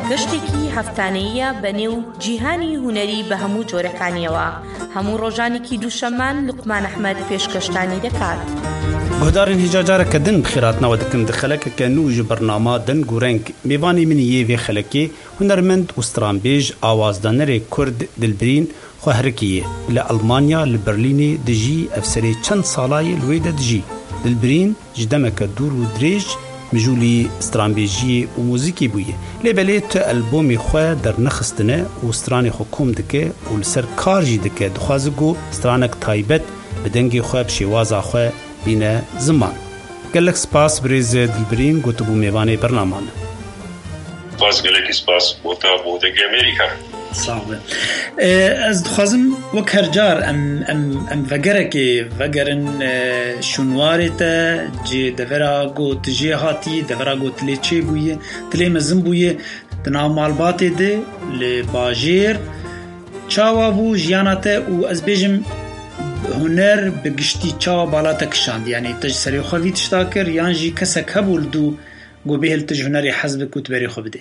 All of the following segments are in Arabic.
گەشتێکی هەفتانەیە بەنێو جیهانی هونەری بە هەموو جۆرەکانیەوە. هەموو ڕۆژانێکی دووشەمان لوقمان ئەحمەد پێشکەشتانی دەکات. گۆدارên hêjacareke din bi xêratnawe dikin di xelekeke nû ji bernama din gûreng mêvanê min yê vê xelekê hunermend û stranbêj awazdanerê Kurd Dilbirîn xweherikiyê li Almanya li Berlînê dijî ev serê çend salayê li wê de dijî. Dilbirîn ji demeke dûr û dirêj mijûlî stranbêjiyê û mûzîkê bûye. Lêbelê tu albomê xwe dernexistine û stranê xwe kom dike û li ser kar jî dike. Dixwaze got stranek taybet bi dengê xwe bi şêwaza xwe bîne ziman. Gelek spas birêz Dilbirîn gotibû mêvanê bernaman. Spas gelekî spas bota bodegê Amerîka. Sağ ol. Ez dixwazim wek her car em vegerekê vegerin şûnwarê te cê devera got jê hatî devera got lê çê bûye tilê mezin bûye di nav malbatê de li bajêr çawa bû jiyana te û ez bêjim huner bi giştî çawa bala te kişand. Yani te ji serê xwe vî tişta kir yan jî kesek hebû li dû got bêhil te ji hunerê hez bik û tu berê xwe bide.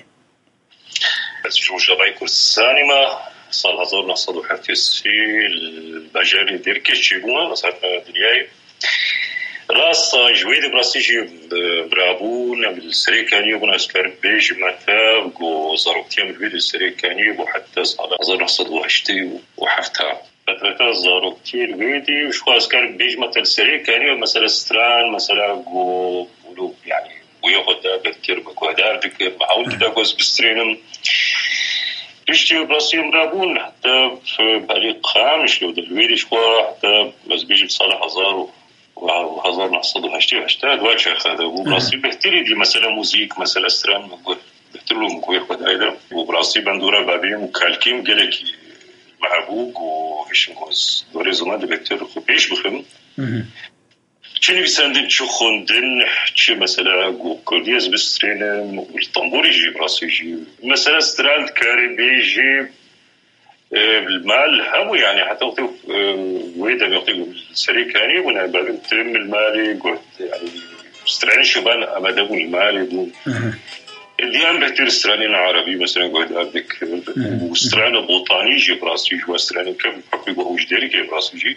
جوجبای کردستانی ما سال 1937 البجاری درکشی بوده مثلا دنیای راست جوید براسیجی برابون بالسريكاني وناسكر بيج متى جو زاروكتيم الفيديو السريكاني وحتى سال 1908 وحفتها فترة زاروكتي الفيديو شو اسكر بيج متى السريكاني مثلا ستران مثلا جو ولو يعني وياخد بكتير بكوادار ديك بحاول تدقوز بسترينم بيشتي براسيم رابون حتى في بريق خامش لو دلويري شوى حتى بس بيجي بصالح وهزار نحصد وهشتي دواجه هذا وبراسي بهتري دي مثلا موزيك مثلا ستران بهترلو مكوي خد هيدا وبراسي بندورة بابين وكالكيم قلكي محبوق وهشنغوز دوري زمان دي بهتر بيش بخم چنی بیسندن چه خوندن چه مثلا گوکردیز بسترینم والطنبوري جي براسي جي مثلا استراند كاري بيجي بالمال همو يعني حتى وقت ويدا يعطيك السريكاني وانا بعدين ترم المالي قلت يعني استراني شبان امدابون المالي اليوم بهتر استراني العربي مثلا قلت عندك واستراني بوطاني جي براسي جي واستراني كم حقي وهو جديري جي براسي جي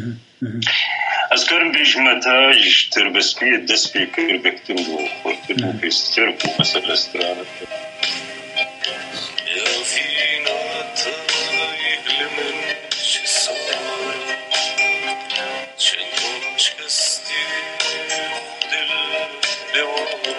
أذكر بيج متاج تربسبي الدسبي كربكتن وخورتن وبيستر ومثلا استرانة يا فينا تايل من شصار شنوش كستي دل دوارا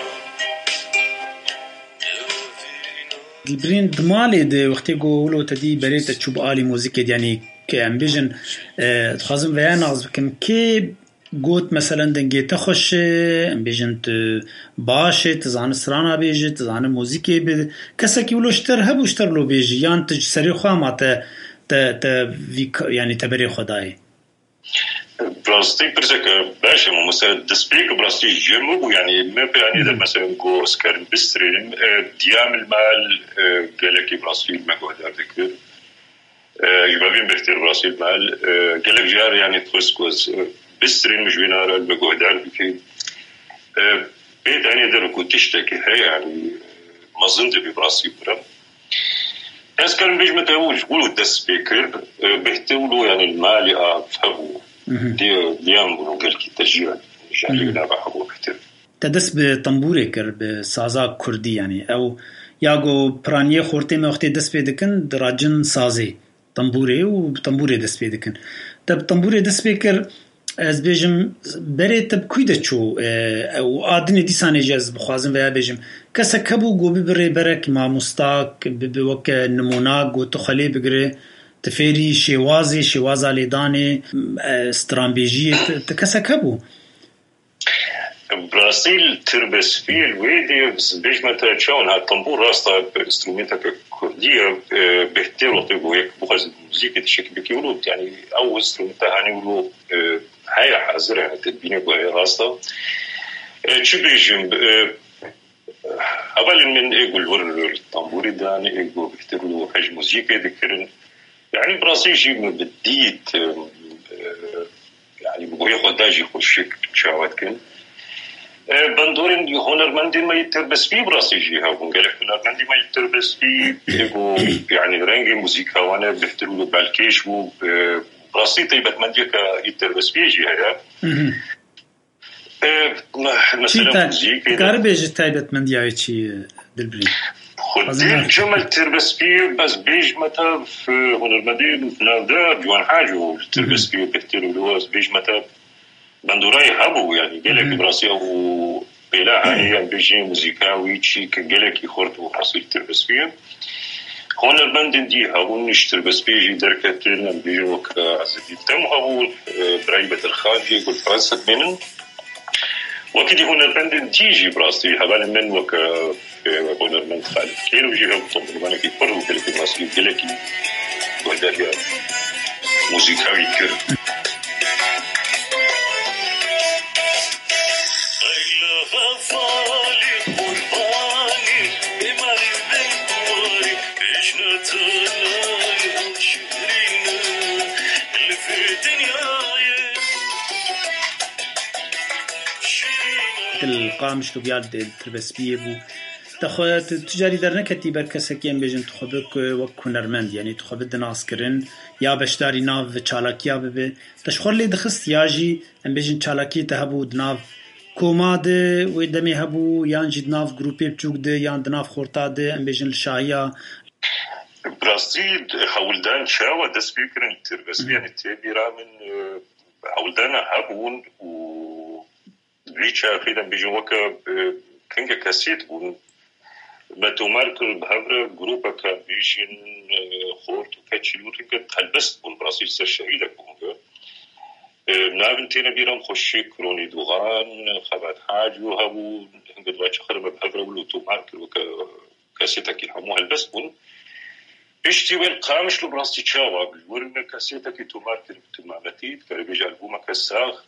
Dilbirîn di malê de wextê got wilo te dî berê te çû bi alî mûzîkê yanî که ام بیژن دخوازم ویا ناز بکم که گوت مثلا دنگی تا خوشه ام بیژن تو باشه تزان سرانا بیجه تزان موزیکی بیده کسی که ولوشتر هبوشتر لو بیجه یان تج سری خواه ما تا یعنی تبری خدای براستی پرسه که باشه ما مثلا دسپیک براستی جمعو بو یعنی ما بیانی در مثلا گوز کرن بسترین دیام المال گلکی براستی مگودار دکر يبقى بيختار براسي المال قالك جار يعني تخصكوز بسترين مش بينار المجهودات في بيت يعني دركو تشتكي هي يعني ما ظنت براسي برا بس كان بيج متاوج قولوا دس بيكر بيحتولوا يعني المال يفهموا ديام قال كي تشجيع جالي لا بحبوا كتير تدس بطنبوري كر بسازا كردي يعني او ياغو برانيه خورتي ما وقتي دس بيدكن دراجن سازي طنبوري وطنبوري دست بيدكن تب طنبوري دست بيكر از بيجم بري تب كويدة چو او آدني ديساني جاز بخوازم ويا بيجم كسا كبو گو ببري برك ما مستاك بوك نموناك و تخلي بگري تفيري شوازا ليداني سترانبيجي تكسا كبو برازيل تربس فيه الويدي بس بيج متى تشاون هاد طنبور راستا انسترومنتا كردية بهتر وطيبو هيك بخز موسيقى تشكل بكيولو يعني او انسترومنتا هاني ولو هاي حاضر يعني تدبيني بوهي راستا چو بيجم اول من ايقو الور الطنبوري داني ايقو بهتر له حاج موسيقى ذكرن يعني برازيل جي بديت يعني بوهي خداجي خوشك تشاوات كن بندورن هنرمندين ما يتربس فيه براسي جيها ونقلك هنرمندي ما يتربس فيه يعني رنجي موسيقى وانا بفتروا بالكيش براسي طيبة منديك يتربس فيه جيها مثلا موسيقى كاربيج طيبة منديا شي دلبرين خدين جمل تربس فيه بس بيج متى في هنرمندين في نافدار جوان حاجة تربس فيه بفتروا لواز بيج متى بندوراي هبو يعني قالك براسي او بلا هي بيجي موسيقاوي شي قالك يخرط وحصل تربس فيه هون البند دي هبو نشتر بس بيجي دركتنا بيجي وك عزيزي تم هبو برايبة الخارجي يقول فرنسا منن وكدي هون البند ديجي براسي هبال من وك هون البند خالد كيلو يجي هبو طب وانا كي فرو قالك براسي قالك وهداريا موسيقاوي كر القامش لبيال تربسبيه بو تخوات تجاري درنكتي بركسكي ام بيجن تخبك وكونرمند يعني تخبد ناسكرن يا بشداري ناف چالاكيا به تشخور لي دخست ياجي ام بيجن چالاكي تهبو دناف کوماد و دمی هبو یان جدناف گروپی بچوک ده یان دناف خورتا ده ام بيجن الشاهية براسيل حولدان شاوة دس بيكرن تربس يعني تبيرا من حولدان هبون و ريتشا خيدا بيجن وكا كنجا كاسيت بون باتو ماركر بهبرا جروبا كان بيجن خورت وكاتشلو رنجا تلبست بون براسيل سر شهيدك بونجا نابن تينا بيرام خوشي كروني دوغان خبات حاج وهبو هنجد واتش خرم بهبرا ولو تو ماركر وكا كاسيتا كي حموها البست بون اشتي وين قامش لو براسي تشاوا بالورنا كاسيتا كي تو ماركر بتمامتيت كاربيج البوما كساخ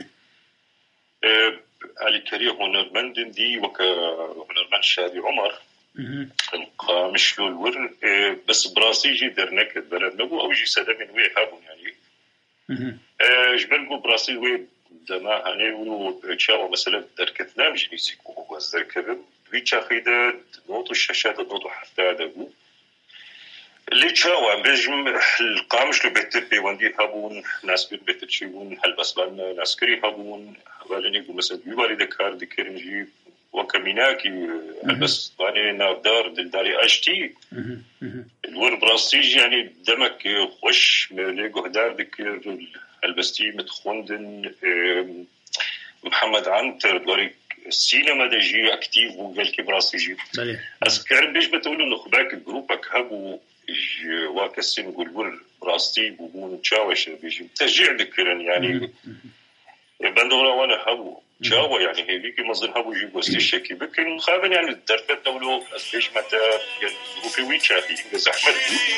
علي كريه هنرمند دي وكا هنرمند شادي عمر قامش لو الور بس براسي جي درنكت بلد نبو او جي سدا من وي هابون يعني جبل براسي وي دما هاني ولو تشاوا مثلا دركتنا مش نسيكو هو ذكر ويتشا خيدا نوتو الشاشات نوتو حتى دبو اللي تشاوا بيجم القامش لو بيتر بيواندي هابون ناس بيتشيبون هالبسبان ناسكري هابون هبالني يقول مثلا يبالي دكار دكرنجي وكميناكي هالبسباني نافدار دلداري اشتي الور براسيج يعني دمك خوش ليقو هدار دكر هالبستي متخوندن محمد عنتر دوري السينما دجي اكتيف وقال كي براسيجي اسكر بيش بتقولوا نخباك جروبك هابو واكسين نقول براستي بون تشاوش بيجي تشجيع ذكرن يعني بندورا وانا هبو تشاوا يعني هيك مصدر هبو يجي بوستيشكي بكن خابن يعني الدرفت دولو اسبيش متى يعني جروبي ويتشا هي زحمه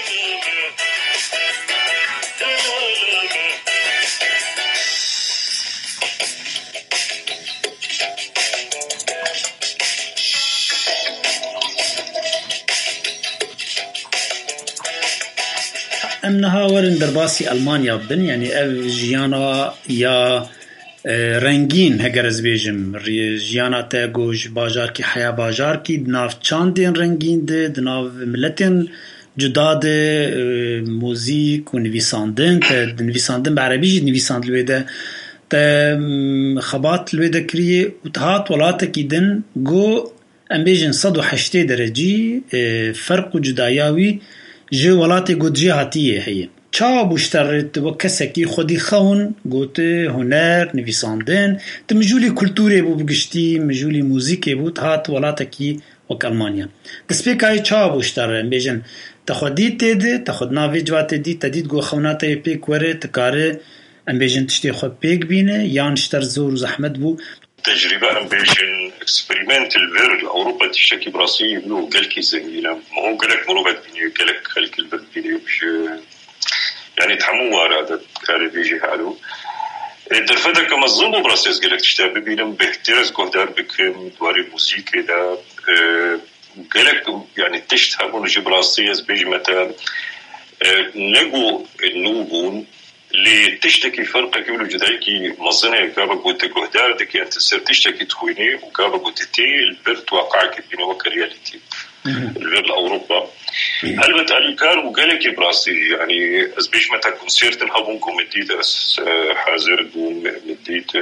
امنها ورن درباسي ألمانيا بن يعني اف جيانا يا رنگین هگرز بیجم جیانا تاگوش باجار کی حیا باجار کی دناف چاندین رنگین ده دناف ملتین جدا ده موزیک و نویساندن تا نویساندن بعربی جد نویساند لویده تا خبات لویده کریه و تهات ولاتا کی دن گو ام بیجن 108 درجی فرق و جدایاوی جو ولاتی گو جی هاتیه هیه چا بوشترت و کسکی خودی خون گوته هنر نویساندن تا مجولی کلتوری بو بگشتی مجولی موزیکی بود هات ولاتا کی وک ألمانيا دسپیکای چا بوشتر بیجن تا خودی تیده تا خود ناوی جوات دی تا دید گو خوناتا پیک وره تکاره ام بیجن تشتی خود پیک بینه یان شتر زور و زحمت بو تجربة ام بیجن اكسبريمنت الفيرل اوروبا تشكي براسي بلو قالكي زميلة ما هو قالك مروبات بيني قالك خلك البلد بيني بش يعني تحموها هذا كاري بيجي حاله الدرفدة كما الظلم براسيس قالك تشتابي بينم بيحترز قهدار بكم دواري موسيقى ده قالك يعني تشتهبون جي براسيس بيجي مثلا نقو النوبون اللي تشتكي فرقك يقولوا جدايكي مظنة كابا قلت جهدار دكي أنت سر تشتكي تخويني وكابا قلت تي البرت واقعك بينه وكرياليتي البرت أوروبا هل بتقالي كار وقالك براسي يعني أزبيش متى كونسيرت هابونكم مديت حاضر دوم مديت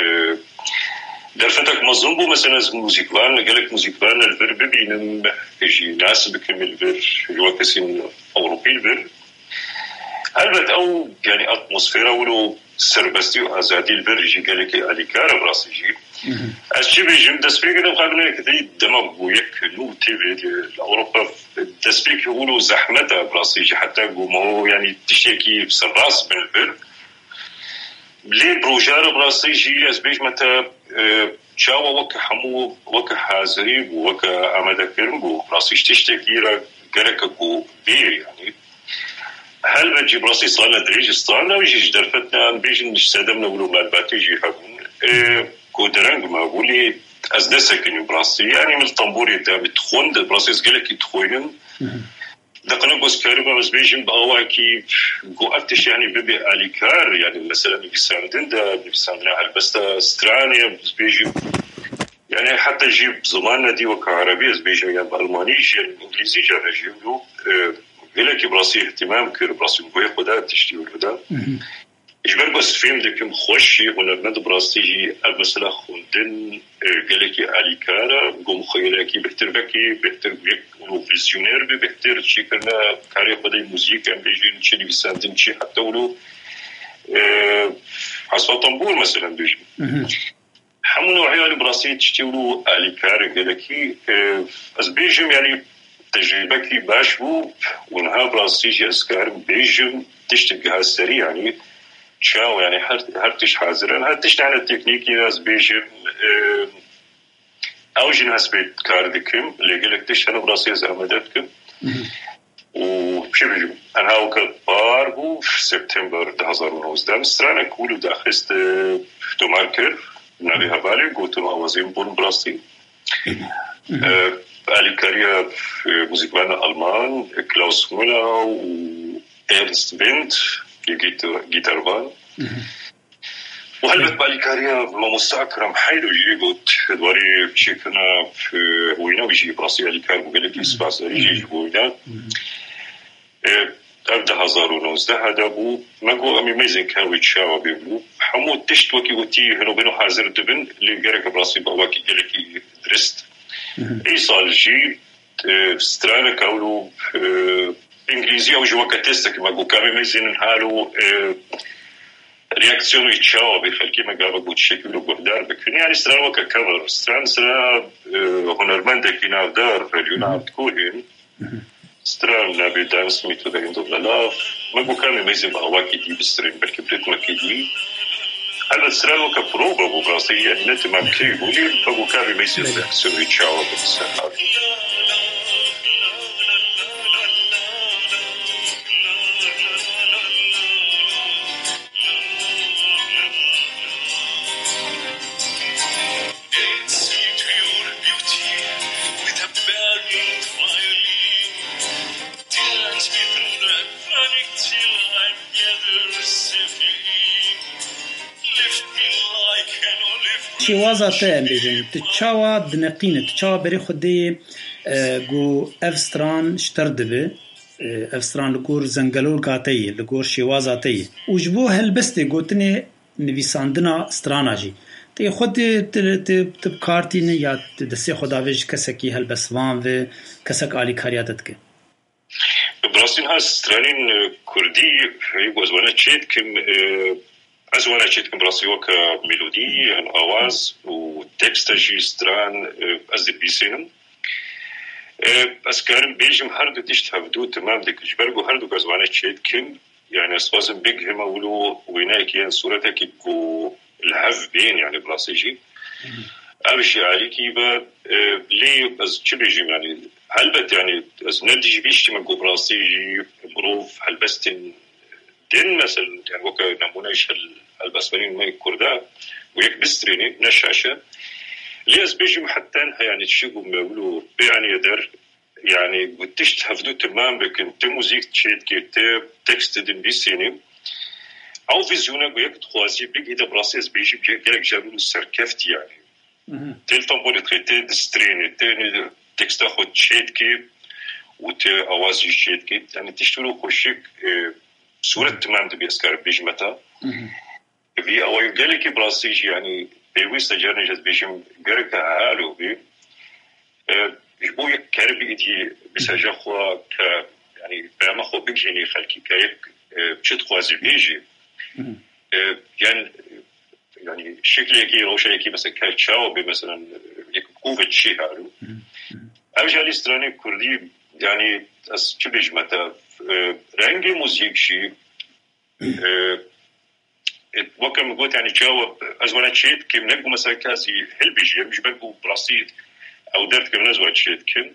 درفتك مظنبو مثلا موسيقى قالك موسيقى الفر ببينم يجي ناس بكم الفر جوا كسين أوروبي الفر هل أو يعني أتموسفيرا ولو سربستي وأزادي البرجي قالك أليكار براسيجي أشي بيجي دسبيك أنا قابلنا كذي دماغ وياك نو تيفي أوروبا دسبيك يقولوا زحمتها براسيجي حتى قومه يعني تشتكي بسراس من البر ليه بروجار براسيجي أزبيج متى شاوا وك حمو وك حازري وك أمدا كرم براسيج تشتكي قالك قو بير يعني هل بجي براسي صالنا دريج صالنا ويجي درفتنا بيجي نستخدمنا ولو مالباتي يجي حقون كودرانج ما بقولي أزدسك إنه براسي يعني من الطنبوري ده بتخون ده براسي سجلك يتخوينم دقنا بس كاربا بس بيجي بأواكي قوقتش يعني ببي أليكار يعني مثلا بيساندن ده بيساندنا هل بس استرانيا بس بيجي يعني حتى يجيب زماننا دي وكعربي بس بيجي يعني بألماني يعني إنجليزي جا بيجيبه قالك براسي اهتمام كير براسي مقوي خدا تشتي ولا إجبار بس فيلم دكم خوشي ولا مد براسي جي مثلا خوندن قالك أليكارا قوم خيالكي بهتر بكي بهتر بيك ولو فيزيونير بهتر شي كنا كاري خدا موسيقى بيجي نشي بيساندن شي حتى ولو حسب طنبور مثلا بيجي حمو نوعي على براسي تشتي ولو أليكارا قالكي أزبيجم يعني تجربتي باشو ونها براسيجي أسكار بيجم تشتكي هالسريع يعني شاو يعني هرتش حاضرين هرتش على التكنيكي ناس بيجم أوجي ناس بيت كاردكم اللي قلك تش أنا براسي زعمدتكم وشو بيجم أنا هاو كبار في سبتمبر 2019 مسترانا كولو داخست توماركر نالي هبالي قلتوا أوازين بون براسي أليكاريا في موسيقى ألمان كلاوس مولا وإرنست بنت جيتار بان وهل بأليكاريا ما مستعكرم حيلو يجيبوت دواري شكنا في وينا ويجي براسي أليكار وقالك إسباس يجي وينا أبدا 2019 هذا بو ما قو أمي ميزن كاوي تشاوى بيبلو حمود تشت وكي وتي هنو بينو حازر دبن اللي قالك براسي بواكي قالك درست إيصال جي سترانا كاولو إنجليزية وجوا كتستك ما قو كامي ميزين هالو رياكسيون يتشاو بخلكي ما قابا قو تشكلو بهدار بكين يعني سترانا وكا كفر سترانا هنرماندا كينا دار فاليونا بتكوهن سترانا بدانس ميتو دا يندو بلالاف ما قو كامي ميزين بأواكي دي بسترين بلكي بريت مكيدي هذا سرالو كبروبا بوبراسي يعني نتمام كي بولي فبو كاري ميسي رياكسيون يتشاو بالسحاب شوازة تام بيجن تتشاوى دنقينة تتشاوى بري خدي جو أفستران شتردبه أفستران لقور زنجلول قاتي لقور شوازة تي وجبوه هالبستي قوتني نفيساندنا ستراناجي تي خدي تبكارتيني يا تدسي خداويج كسكي هالبسوان في كسك آلي كارياتتك براسين ها سترانين كردي يقوزوانا تشيد كم أزوانا تشيد كم براسي وكا ميلودي الأواز وتكست جي ستران أزدي بيسينم أسكارم بيجم هردو تشتهبدو تمام ديك جبرقو هردو أزوانا تشيد كم يعني أسوازم بيج هما ولو ويناك يعني صورتك يكو الهف بين يعني براسي جي أمشي عليكي با ليه أز تشبيجي يعني هلبت يعني أز نديج بيشتي من براسي جي بروف هلبستن دين مثلا يعني وكا نمونيش البسمانين من الكرداء ويك بستريني نشاشة ليه أز بيجي حتى يعني تشيقوا مولو يعني يدر يعني قلتش تهفدو تمام لكن تموزيك تشيد كتاب تكست دين بيسيني او فيزيونا ويك تخوازي بيجي ده براسيس بيجي بيجي جابوا السركفت يعني تل تنبول تريتي دسترين تاني تكست اخد شيتكي وت اوازي شيتكي يعني تشتروا خوشك صورة تمام دبي اسكار بيجي متى في او يقالك براسيج يعني بيويس تجارني جد بيجي قرك هالو بي يجبو كاربي ايدي بسجا خوا يعني بما خو بيجيني خلكي كايك بشت خوازي بيجي يعني شكله كي روشه كي مثلا كاتشاو مثلا يكوفت شيء هالو ارجع لستراني كردي يعني از چه بجمتا رنگ موزیک شي وكم قلت يعني جاوب ازواج شيء كم نقول مثلا كاسي هل بيجي مش بقول برصيد او درت كم نزوج شيء كم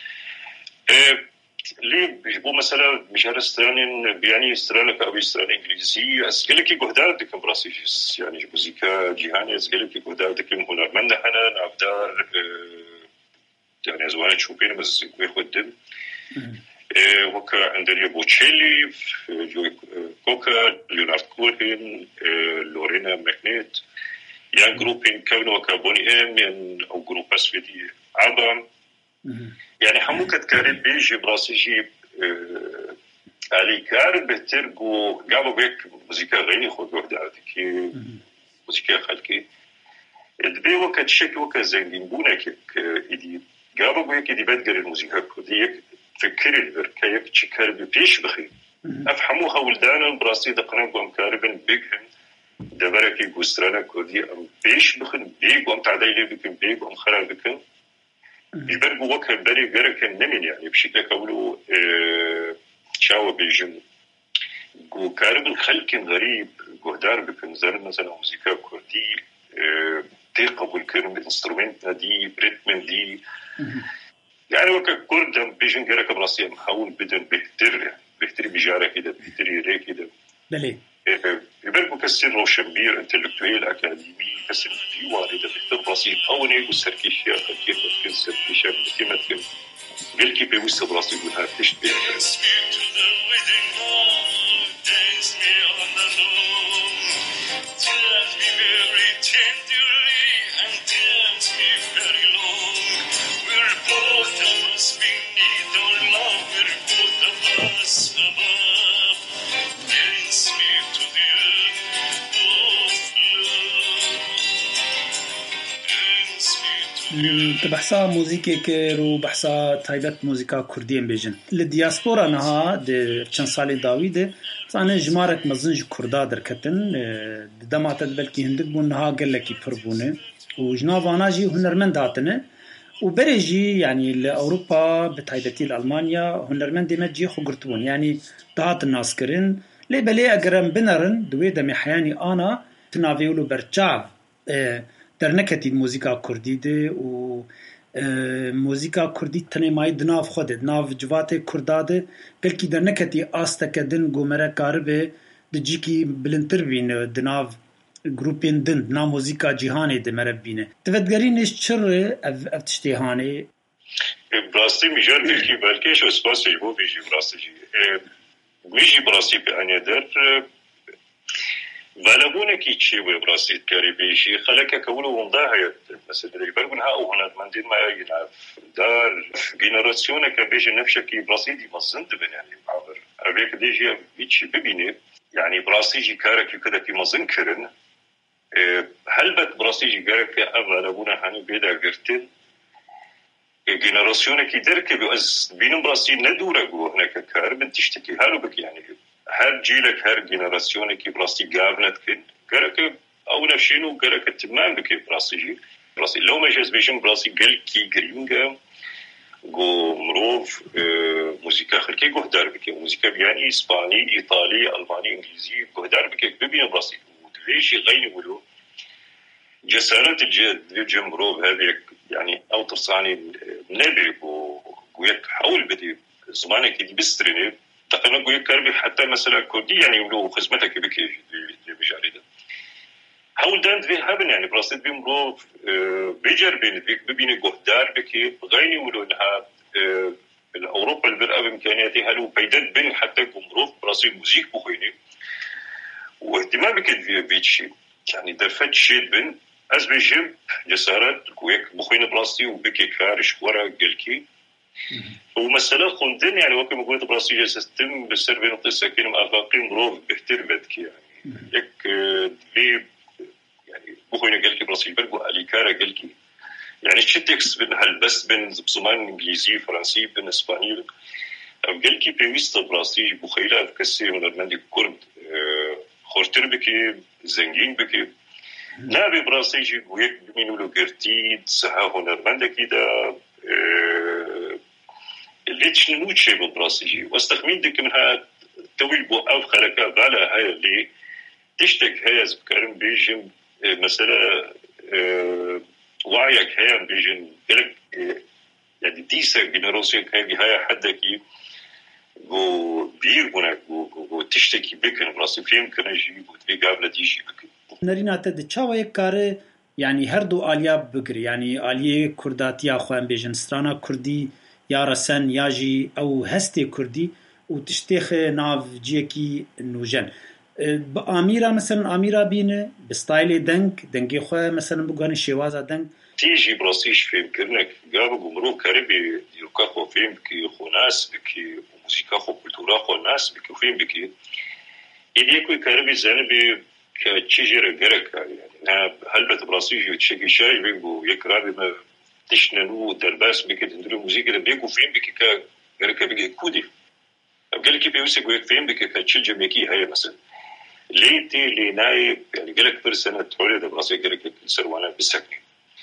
ليه بيجيبوا مثلا مشار استرالي بيعني استرالي او استرالي انجليزي اسئله كي قهدار دكم براسيجس يعني موسيقى جهاني اسئله كي قهدار دكم هنرمند حنان عبدار يعني ازواج شوبين بس يخدم وكا عندنا بوتشيلي كوكا ليونارد كوهن لورينا ماكنيت يعني جروبين كونوا كابوني ام او جروب اسفيدي عبام يعني حموكة كارب بيجي براسيجي علي كارب بترجو قابو بيك موسيقى غيني خود وحدة عادكي موسيقى خلقي الدبي وكا تشكي وكا زنجين بونا كيك إدي قابو بيك إدي بدقر الموسيقى كوديك فكري البركة يك تشكر بيش بخي أفهموها ولدانا براسي دقنا قوم كاربن بيكهن دبركي قوسترانا كودي أم بيش بخن بيك وأم تعديلي بكن بيك وأم خرال بكن يبرقوا وكا بري غيركن نمين يعني بشكل كولو شاوة بيجن قو كاربن خلق غريب قهدار بكن زر مثلا موسيقى كردي تيقبل كرم الانسترومنت دي بريتمن دي يعني وكا كردم بيجن غيرك براسي محاول بدن بهتري بجارة كده بهتري ري كده بلي يبرقوا كسر روشنبير انتلكتويل أكاديمي كسر ديواني ده بهتر براسي أوني والسركيشيا كيف تكن سركيشيا بتمتكن قلكي بيوست براسي يقولها تشبه بحثا موسیقی که رو بحثا تایبت موسیقا کردی بیجن لدیاسپورا نها ده چند سالی داویده زانه جمارت مزنج کردا درکتن دمات بلکی هندک بون نها گلکی پربونه و جناوانا جی هنرمند هاتنه و بريجي يعني لأوروبا بتايبتي لألمانيا هنرمند دمجي خقرتون يعني دهات الناس كرين لي بلي أقرم بنرن دوي دمي حياني أنا تنافيولو برچاو درنكتي الموسيقى كردي دي و موسيقى كردي تني ماي دناف خود دناف جواتي كرداده بلكي درنكتي آستكدن گومره كاربه دجيكي بلنتر بين دناف گروپین دند نا موسیقا جهانی ده مربینه تفدگرینش چر افتشتیهانی براستی میجر بلکی بلکیش اسپاس یبو بیجی براستی میجی براستی به انیدر ولبونه کی چی و براستی کاری بیجی خلک کولو وندا هیت مثلا برگون ها او هنرمندین ما ينعرف دار جنراسيون كبيجي نفشكي براستی دي مزند بن يعني عبر ابيك ديجي بيجي ببينه يعني براستی جي كارك كده في مزن كرن هل بت براسيجي جارك أول أبونا حنو بيدا قرتين جنراسيون كي درك بيوز بينهم براسي ندورة جو هناك كارب تشتكي هالو بك يعني هر جيلك هر جنراسيون كي براسي جابنت كن جارك أو نفشينو جارك التمام بك براسيجي براسي لو ما جاز بيجم براسي قل كي جرينجا جو مروف موسيقى خلكي جهدار بك موسيقى يعني إسباني إيطالي ألماني إنجليزي جهدار بك ببين براسي ليش غيني ولو جسارة الجد جمهور هذه يعني أو تصاني نبي ويك حول بدي زمانك دي بسترني تقريبا ويك كربي حتى مثلا كردي يعني ولو خدمتك بك بجاريده حول داند في هبن يعني براسيت بيمرو بيجر بين بيك ببين جهدار بك غيني ولو إنها الأوروبا البرقة بإمكانياتها لو بيدد بين حتى جمهور براسيت موسيقى بخيني واهتمامك بيتشي يعني درفت شيء بن أزبيجم جسارات ويك بخوين بلاستي وبكي كارش ورا قلكي ومسألة خندن يعني وكما قلت بلاستي جسستم بسر بين قصة كلمة أفاقين بروف بهتر بدك يعني يك دبي يعني بخوين قلكي بلاستي برقو أليكارا قلكي يعني شتكس بن هالبس بن بصمان إنجليزي فرنسي بن إسباني قلكي بيويست بلاستي بخيلة أفكسي من المندي كرد خورتر بكي زنجين بكي نابي براسيجي ويك بمينو لو قرتيد سحا هنرمندا كده اللي تشنموت شيء بالبراسيجي واستخمين دك منها توي بو أو خلقا بالا هاي اللي تشتك هاي زبكارم بيجم مثلا وعيك هاي بيجم يعني ديسا جنروسيك هاي حدكي و بيربونك و تشتكي بكن براسي فيهم كان يجيب وتبي قابلة تيجي بكن نرينا تدچاوه کاره يعني هر دو آلیا بگری يعني آلیه کرداتیا خوان بیجن سترانا کردی یا رسن یا جی او هستی کردی و تشتیخ ناف جیکی نوجن بآمیرا مثلا آمیرا بینه بستایل دنگی خواه مثلا بگوانی شوازا دنگ تيجي براسيش فيلم كرنك قابل جمرو كاربي يركا خو فيلم بكي خو ناس بكي موسيقى خو كولتورا خو ناس بكي فيلم بكي إليكو كاربي زانبي كتشجر جرك يعني هلبت براسيش يتشكي شاي بيجو يكرابي ما تشننو درباس بكي تندرو موسيقى بيجو فيلم بكي كجرك بيجي كودي قال كي بيوسك ويك فيلم بكي كتشل جميكي هاي مثلا ليتي ليناي يعني قالك برسنة تولد براسي قالك كل سروانا بسكني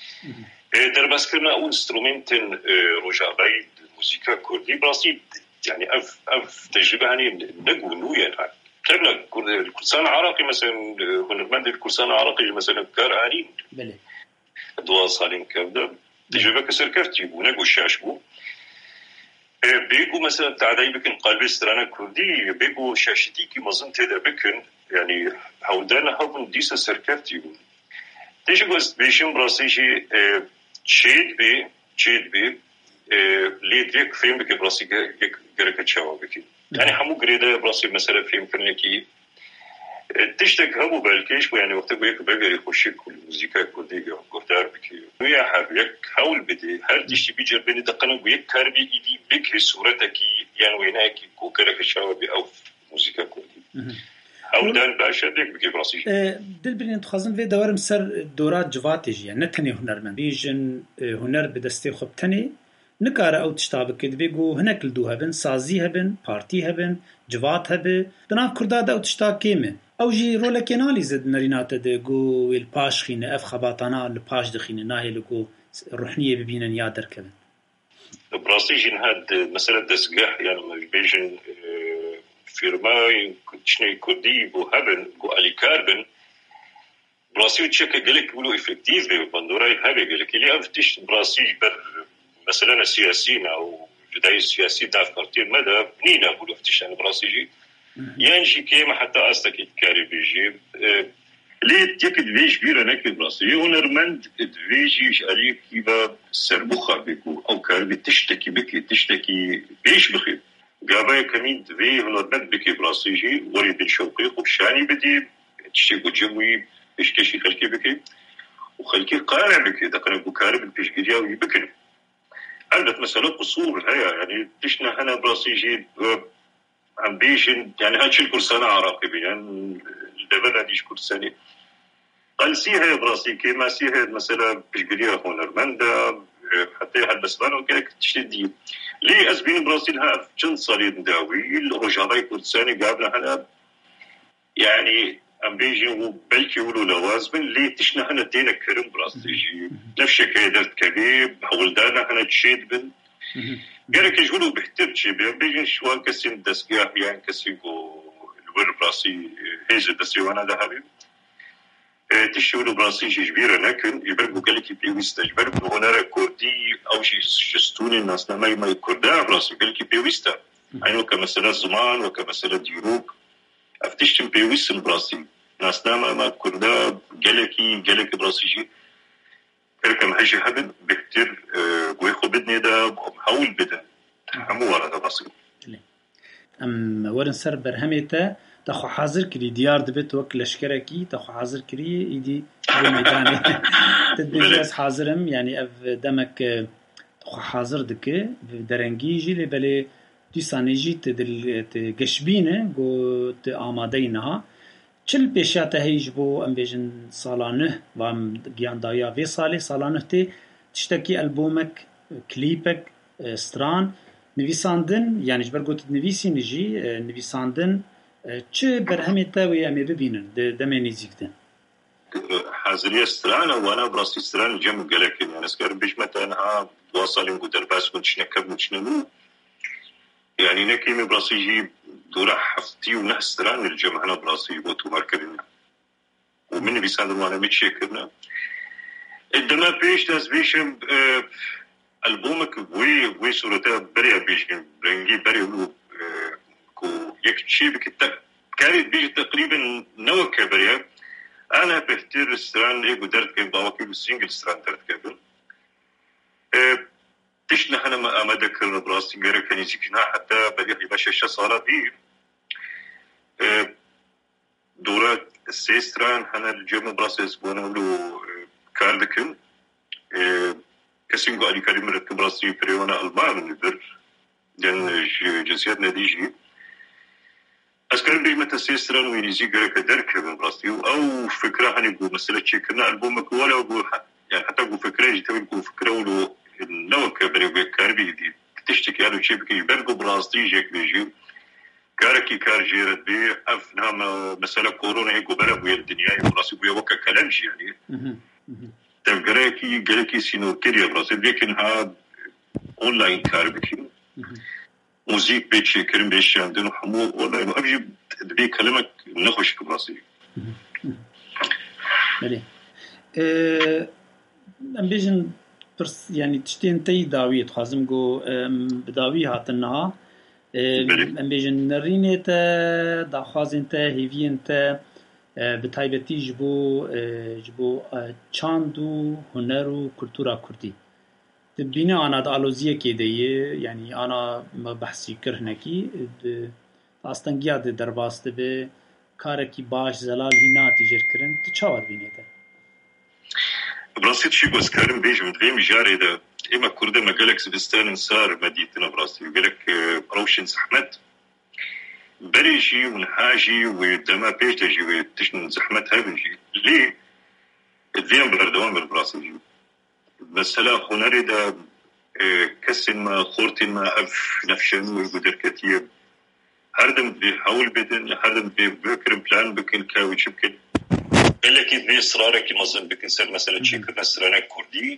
درباس كنا أول إنسترومنتين رجابي الموسيقى كردي براسي يعني أف تجربة يعني نقول يعني كنا الكرسان عراقي مثلا هنرمند الكرسان عراقي مثلا كارانين بله دوا صالين كذا تجربة كسر كفتي ونقول شاشبو بيجو مثلا تعدي بكن قلبي سترانا كردي بيجو شاشتي كي مازن تدا بكن يعني هودانا هون ديسا سركفتي تيجي بس بيشم براسيشي تشيد بي ليدريك فيلم بكي براسي جرك تشاو بكي يعني حمو قريدة براسي مثلا فيلم كرنكي تشتك هبو بالكيش ويعني وقت بيك بقى يخشي كل موسيقى كردي قدار بكي ويا حبيك حاول بدي هل تشتي بيجر بيني دقنا ويك كاربي إيدي بكي صورتك يعني ويناكي كوكرك تشاو بأو موسيقى كردي او دان باشا ديك بكي براسي دل برين تخازن في دوارم سر دورات جواتيجي يعني نتني هنرمن بيجن هنر بدستي خبتني نكار او تشتابك بيجو هناك لدو هبن سازي هبن بارتي هبن جوات هبن دناف كرداد او تشتاك كيمه او جي رولك اناليز نرينات دغو الباش خين اف خباتانا الباش دخين ناهي لغو روحنيه ببينن يا دركبن براسي جن هاد مساله دسقح يعني بيجن فيرما كنتشني كردي بو هبن بو ألي كاربن براسي وتشكا قالك بلو إفكتيف بندوراي هابي قالك اللي أفتش براسي بر مثلا السياسيين أو جداي السياسي داف كارتين مدى بنينا بلو أفتش أنا براسي جي ينجي كيما حتى أستك كاري بيجي ليه تيكد فيش بيرا نكد براسي ونرمند فيجي عليك كيبا سربوخا بيكو أو كاربي تشتكي بكي تشتكي بيش بخير قابا كمين ذي هنرمند بكي براسيجي وريد الشوقي وبشاني بدي تشتكو جوي بيشكشي خلكي بكي وخلكي قارع بكي دقنا بكارب البيشكريا ويبكن عندك مسألة قصور هيا يعني تشنا هنا براسيجي عم بيجن يعني هاتش الكرسانة عراقي يعني الدبل هاديش كرساني قال سيها براسي كيما سيها مسألة بيشكريا هنرمندا حتى هالبسبان وكذا تشتدي ليه أزبين براسيل ها جن صليد داوي الرجالي كردستاني قابلنا هنا يعني أم بيجي وبلكي ولو لوازمن ليه تشنا هنا دينا كرم براسيجي نفس كيدر كبير ولدانا هنا تشيد بن قالك يجولوا بحتر شيء بيجي شوان كسين دسقاح يعني كسين الور براسي هيز دسيوانا ده حبيب تشتغلوا براسيجي كبيرة لكن يبرقوا قالك بيويستا يبرقوا هنا كردي أو شيء شستوني الناس ما يكردها براسي قالك بيويستا عينو كمسألة زمان وكمسألة ديروك أفتشتم بيويسن براسي ناس ما كردها قالك براسيجي قالك مهجي هبن بكتير ويخو بدني ده بحاول بدن همو ورا ده براسي ورن سر برهميتا تخو حاضر كري ديار دبت وك لشكركي تخو حاضر كري إيدي بميداني تدبيز حاضرم يعني أف دمك تخو حاضر دكي درنجي جي لبالي دي سانيجي تقشبينه قو تآمادينها چل پیشاته هیچ بو ام بیشن سالانه و ام گیان دایا وی سالانه تی تشتکی البومک کلیپک استران نویساندن یعنی جبر گوت نویسی نجی نویساندن چه برهمی تاوی امی ببینن دمی نزیکتن حاضری استران وانا براسي استران جم قالكن يعني اسكر بيش مثلا واصلين قدر بس كنت نكب نشنو يعني نكيم براسي جي دورة حفتي ونح استران الجمع هنا براسي بوتو ماركرنا ومن بيساندن وانا متشكرنا عندما بيش ناس بيشم ألبومك وي صورتها بريا بيشم رنجي بريا كو يكشي بك كانت بيجي تقريبا نوع كبريا أنا بختار استران إيه قدرت كيف باوكي بالسينجل استران درت كيف تشنا أنا ما أذكر براسي غير كان يزيكنا حتى بدي باش 6 صالة دي دورات السيستران أنا الجمع براسي أسبوعنا ولو كاردكن كسينجو علي كريم ركب براسي بريونا ألمان نبر لأن جنسيات ناديجي أذكر بيجمة السيستران وينيزي غير كدرك براسي أو فكرة هنيجو مسألة شكلنا ألبومك ولا أقول يعني حتى أقول فكرة جتوي أقول فكرة ولو النوع كبري كاربي دي تشتكي على شيء بكي برجو براسي جيك بيجي كاركي كارجيرت بي أفنها مسألة كورونا هيك وبلغ ويا الدنيا براسي ويا وكا كلامش يعني تفكركي جالكي سينو كريا براسي لكن ها أونلاين كاربي موزيك بيتشي كريم بيتشي عندنا حمو أونلاين وأبجي بي كلامك نخش براسي بلي أم بيجن يعني تشتين تي داوي تخازم جو بداوي هاتنها ام بيجن نرينه تا داخوازن تا هيفين تا بتايبتي جبو چاندو هنرو كلتورا كردي تبينا انا دالوزيه كيديه يعني انا ما بحثي كرهنكي استنگيا د درباست به كاركي باش زلال هنا تجر كرن تشاوت بينيته براسي شي بس كارم بيجي مدريم جاري ده إما كرده مجالك سبستان صار مدينتنا براسي يقولك روشن زحمت بريجي ونحاجي ودما بيجي وتشن زحمت هبنجي ليه الدين بردوان بالبراسي جي مثلا هنري ده كسن ما خورتين ما أف نفشن ويقدر كتير هردم بيحاول بدن هردم بيفكر بلان بكن كاوي شبكن لكن في إصرارك مثلا بكنسر مثلا شيء كنا إصرارنا كردي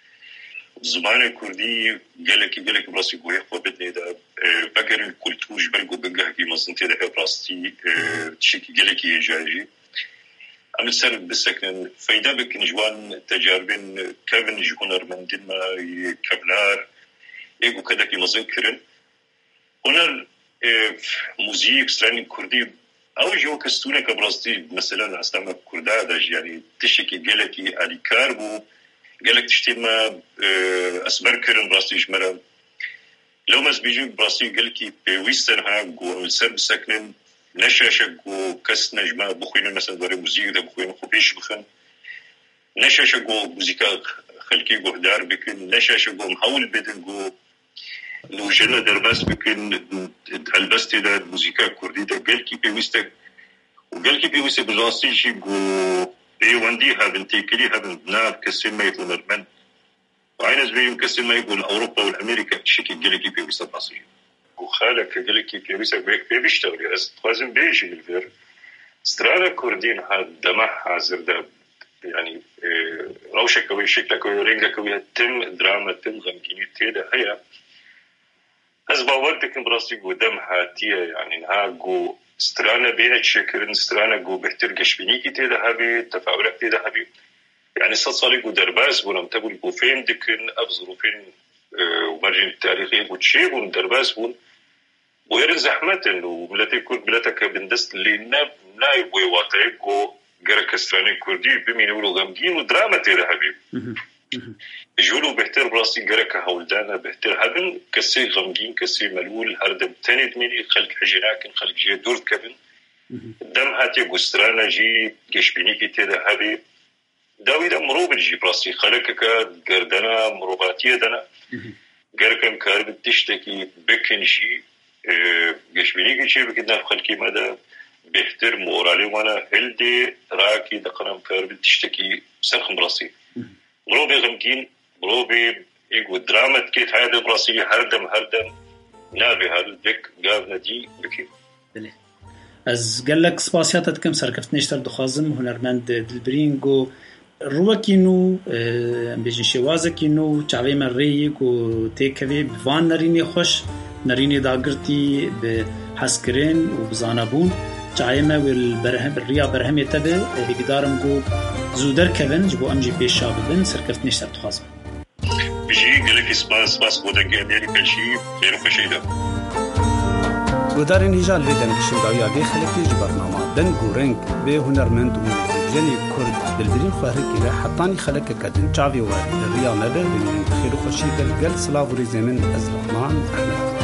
زمان كردي قالك براسي قوي وبدني ده بقر الكلتوج برجو بنجح كي مثلا تده براسي شيء قالك يجاجي أنا سر بسكن فايدة بكن جوان تجاربين كابن يكون أرمندين ما كابلار يجو كده كي مثلا كرن هنا موسيقى إصرارنا كردي أو جو كستونة كبراسي مثلا أستعمل كردا ده يعني تشكي قالك علي كاربو قالك تشتي ما أسبر كرن براسي جمرا لو ما سبيجو براسي قالك بويستنها جو السرب ساكنين نشاشة جو كس نجمة بخوين مثلا دوري موسيقى ده بخوين خوبيش بخن نشاشة جو موسيقى خلقي جو هدار بكن نشاشة جو محاول بدن جو لو جنا درباس بكن هالبستي ده موسيقى كردي ده قالك بويستك وقالك بويستك براسي شي جو بيواندي هابن تيكلي هابن بناب كسر ما يكون المن وعينز بيوم كسر ما يقول أوروبا والأمريكا شكل جلكي بيوسا باصي وخالك جلكي بيوسا بيشتغل لازم بيجي الفير استراليا كردين هاد دمح حاضر ده يعني روشة كوي شكل كوي رينجا كوي تم دراما تم غمجيني تيدا هي أسباب وقتك براسي جو دم هاتية يعني ها جو استرانا بينك شكرن استرانا جو بحتر قشبينيكي تيدا هبي تفاعلك تيدا هبي يعني صالي جو درباس بولم تقول جو فين دكن أفزرو فين ومرجين التاريخي جو تشيبون درباس بول ويرن زحمة وملاتي كرد بلاتك بندست اللي نايب ويواطيب جو جرك استراني كردي بمين ولو غمجين ودراما تيدا هبي جولو بهتر براسي جرك هولدانا بهتر هبن كسي غمجين كسي ملول هردم تاني دميني خلق حجناكن خلق جي دورت كبن دم هاتي قسترانا جي كشبيني كي تيدا هابي داويدا مروب جي براسي خلقك قردنا مروباتية دنا قركم كارب تشتكي بكن جي كشبيني كي شي بكدنا خلقي مدى بيحتر مورالي وانا هلدي راكي دقنام كارب تشتكي سرخم براسي مروبي غمكين مروبي يقو دراما كيت هذا براسي هردم نابي هالدك قابنا دي بكي بله از گلک سپاسیاتت کم سرکفتنیشتر دخوازم هنرمند دلبرینگو روکینو بیشتر شوازکینو چاوی مری کو تکوی بوان نرینی خوش نرینی داغرتی به حسکرین و بزانابون چاوی ما والبرهم الریا برهم تبه هیدارم کو زودر کبن جبو امجی پیش شابن سرکفتنیشتر دخوازم. بيجي قالك سباس بودك يعني كل شيء غير كشيء گودارین هیجال لیدن کشنداویا به خلکی جبرنامه دن گورنگ به هنرمند و موزیجنی کرد دلبرین خواره که حتانی خلک کدن چاوی و ریا مبه بین خیر و خوشی گل سلاوری زمین از لحمان احمد